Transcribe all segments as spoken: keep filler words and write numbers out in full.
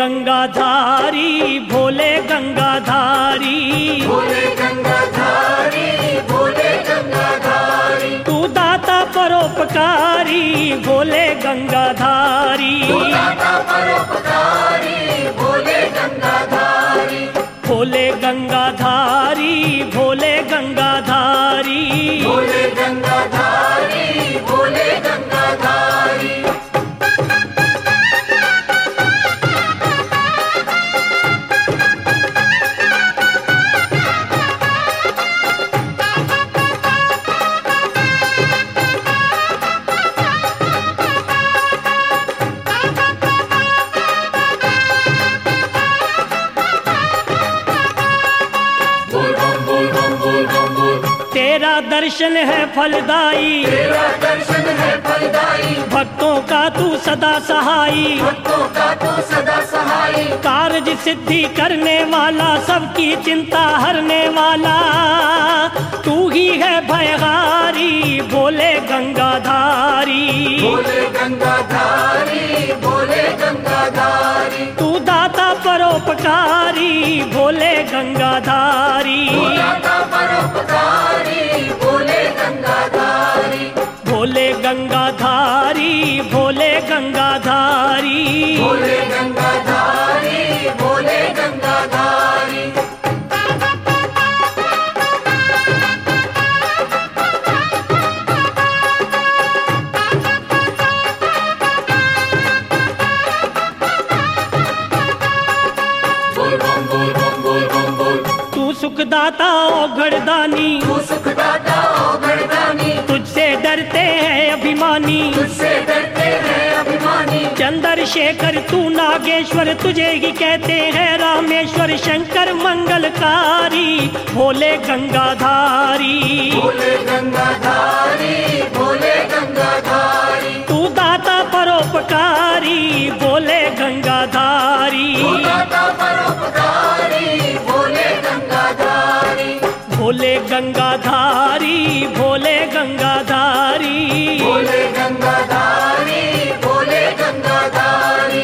गंगाधारी भोले गंगाधारी, भोले गंगाधारी, भोले गंगाधारी, तू दाता परोपकारी भोले गंगाधारी, तू दाता परोपकारी भोले गंगाधारी, भोले गंगाधारी भोले गंगाधारी, भोले गंगाधारी, भोले गंगाधारी। तेरा दर्शन है फलदाई, तेरा दर्शन है फलदाई, भक्तों का तू सदा सहाई, भक्तों का तू सदा सहाई, कार्य सिद्धि करने वाला सबकी चिंता हरने वाला, तू ही है भयहारी भोले गंगाधारी, भोले गंगाधारी, भोले गंगाधारी, तू दाता परोपकारी भोले गंगाधारी, तू दाता परोपकारी भोले गंगाधारी, भोले गंगाधारी भोले गंगाधारी, भोले गंगाधारी, भोले गंगाधारी। बोल बम बोल बम बोल बम बोल, तू सुखदाता ओ घरदानी, तू सुखदाता ओ घरदानी, तुझसे डरते हैं अभिमानी, तुझसे डरते हैं अभिमानी, चंद्रशेखर तू नागेश्वर तुझे ही कहते हैं रामेश्वर, शंकर मंगलकारी भोले गंगाधारी, भोले गंगाधारी, भोले गंगाधारी, तू दाता परोपकारी भोले गंगाधारी, तू दाता परोपकारी भोले गंगाधारी, भोले गंगाधारी भोले गंगाधारी, भोले गंगाधारी, भोले गंगाधारी।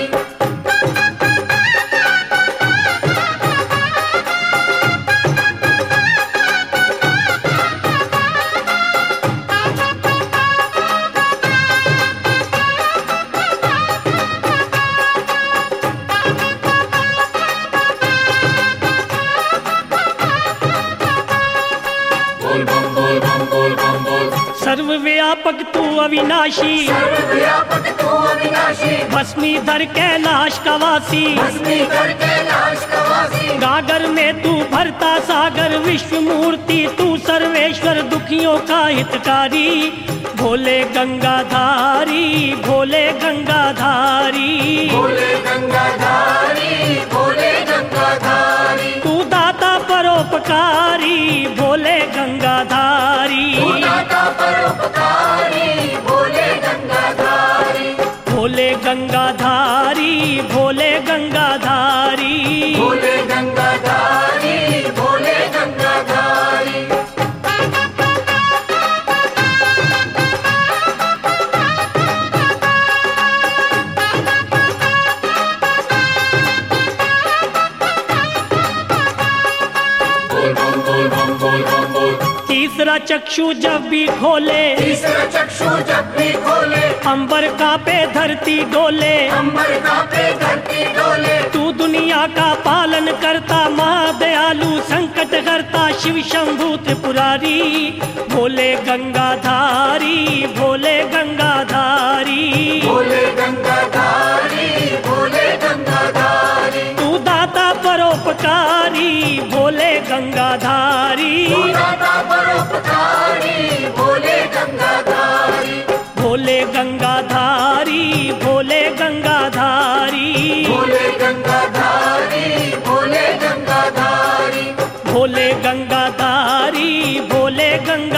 बोल बम बोल बम बोल बम बोल, सर्वव्यापक तू अविनाशी, सर्वव्यापक तू अविनाशी, भस्मीधर कैलाश का वासी, भस्मीधर कैलाश का वासी, गागर में तू भरता सागर विश्व मूर्ति तू सर्वेश्वर दुखियों का हितकारी, भोले गंगाधारी भोले गंगाधारी, भोले गंगाधारी, भोले गंगाधारी, तू दाता परोपकारी भोले गंगाधारी, तू दाता परोपकारी भोले गंगाधारी, भोले गंगाधारी भोले गंगाधारी, भोले गंगाधारी, भोले गंगाधारी। बोल बम बोल बम बोल बम बोल, तीसरा चक्षु जब भी खोले, तीसरा चक्षु जब भी खोले, अंबर कांपे धरती डोले, अंबर कांपे धरती डोले, तू दुनिया का पालन करता महादयालु संकट करता शिव शंभु त्रिपुरारी, भोले गंगाधारी भोले गंगाधारी, भोले गंगाधारी, भोले गंगाधारी, तू दाता परोपकारी भोले गंगाधारी, तू दाता परोपकारी भोले गंगाधारी, भोले गंगाधारी भोले गंगाधारी, भोले गंगाधारी, भोले गंगाधारी, भोले गंगाधारी भोले गंगाधारी।